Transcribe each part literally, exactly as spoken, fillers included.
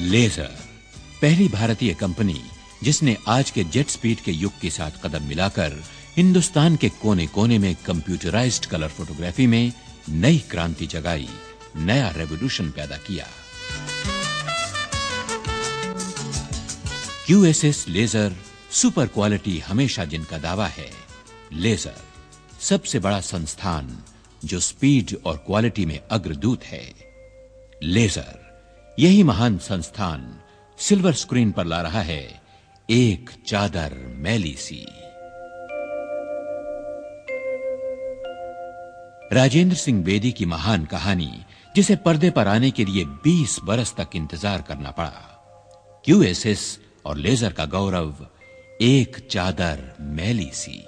Laser, पहली भारतीय company जिसने आज के जेट स्पीड के युग के साथ कदम मिलाकर हिंदुस्तान के कोने-कोने में कंप्यूटराइज्ड कलर फोटोग्राफी में नई क्रांति जगाई, नया रेवोल्यूशन पैदा किया। क्यूएसएस लेजर, सुपर क्वालिटी हमेशा जिनका दावा है। लेजर, सबसे बड़ा संस्थान जो स्पीड और क्वालिटी में अग्रदूत है। लेजर, यही महान संस्थान सिल्वर स्क्रीन पर ला रहा है एक चादर मैली सी। राजेंद्र सिंह बेदी की महान कहानी, जिसे पर्दे पर आने के लिए बीस बरस तक इंतजार करना पड़ा। क्यूएसएस और लेजर का गौरव, एक चादर मैली सी।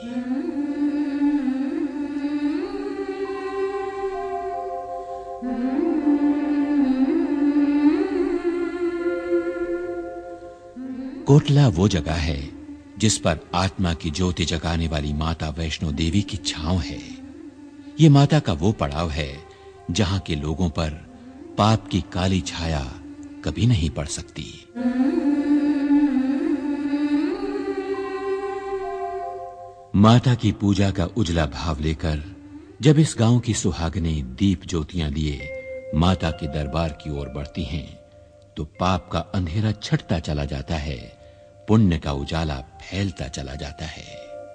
कोटला वो जगह है जिस पर आत्मा की ज्योति जगाने वाली माता वैष्णो देवी की छांव है। ये माता का वो पड़ाव है जहां के लोगों पर पाप की काली छाया कभी नहीं पड़ सकती। माता की पूजा का उजला भाव लेकर जब इस गांव की सुहागनें दीप ज्योतियां लिए माता के दरबार की ओर बढ़ती हैं, तो पाप का अंधेरा छटता चला जाता है, पुण्य का उजाला फैलता चला जाता है।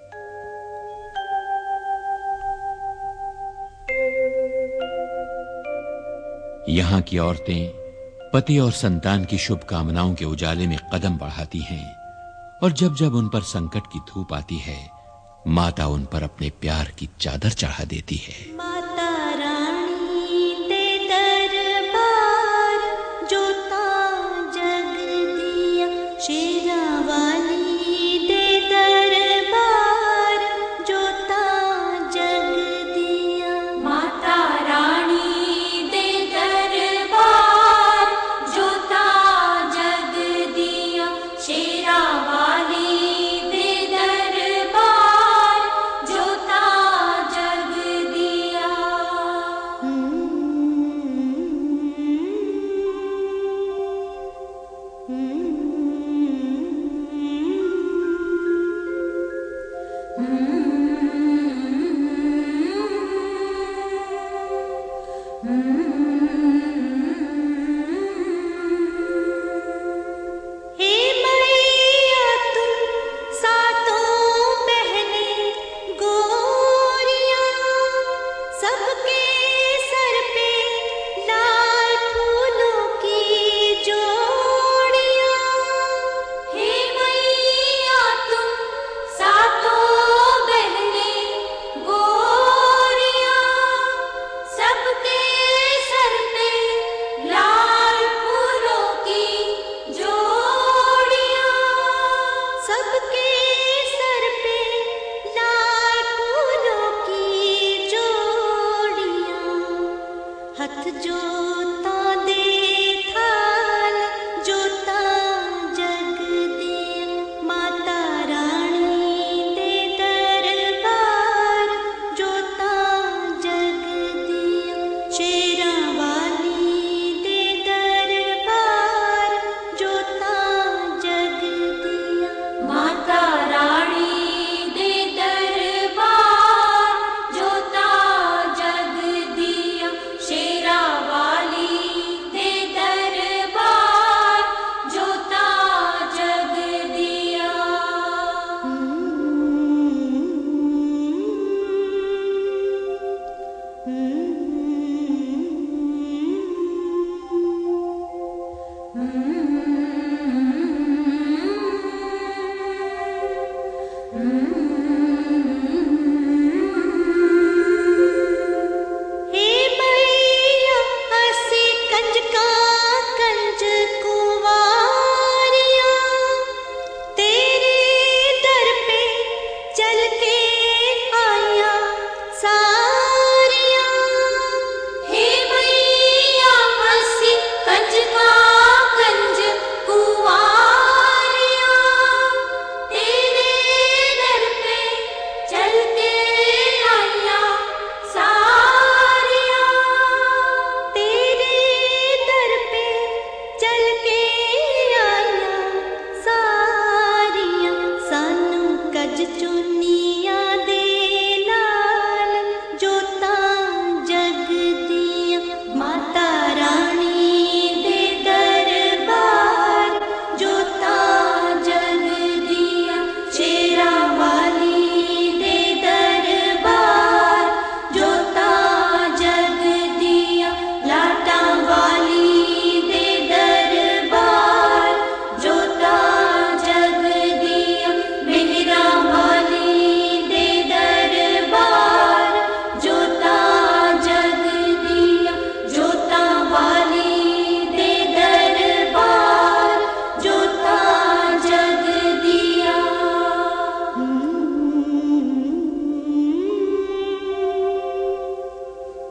यहां की औरतें पति और संतान की शुभकामनाओं के उजाले में कदम बढ़ाती हैं, और जब जब उन पर संकट की धूप आती है, माता उन पर अपने प्यार की चादर चढ़ा देती है।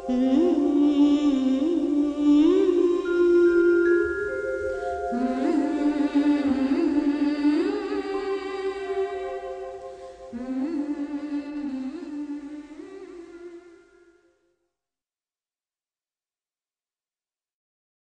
हम्म